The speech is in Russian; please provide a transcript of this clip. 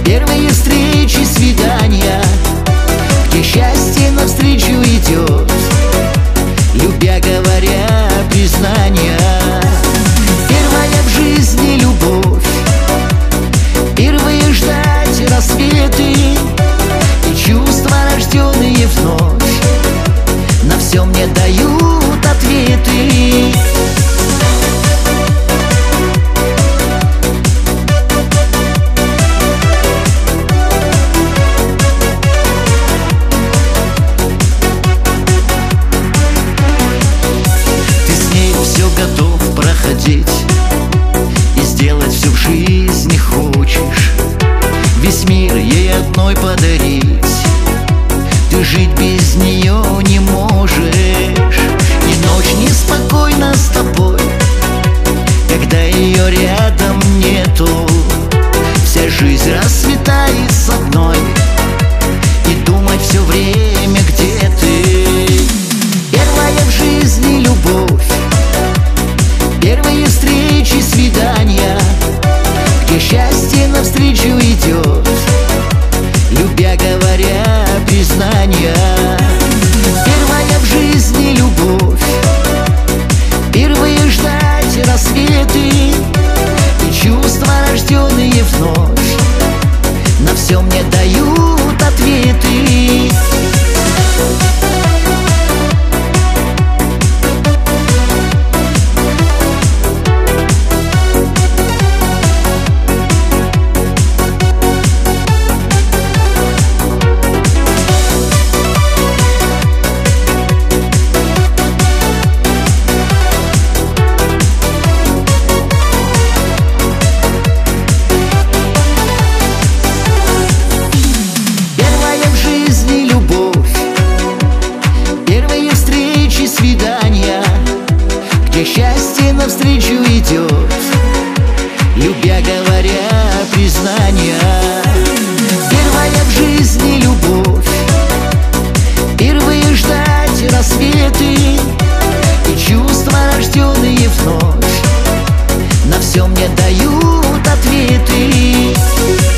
Первые встречи, свидания, где счастье навстречу идет, любя, говоря признания. Первая в жизни любовь, первые ждать рассветы и чувства, рожденные вновь, на все мне дают ответы. Готов проходить и сделать все в жизни хочешь, весь мир ей одной подарить. Ты жить без нее не можешь, ни ночь неспокойна с тобой, когда ее рядом нету. Вся жизнь расцветает с одной, и думать все время, где ты. Первая в жизни любовь, первые встречи, свидания, где счастье навстречу идет, любя, говоря признания. Первая в жизни любовь, первые ждать рассветы и чувства, рожденные вновь, на все мне дают ответы. Свидания, где счастье навстречу идет, любя, говоря признания. Первая в жизни любовь, первые ждать рассветы и чувства, рожденные вновь, на все мне дают ответы.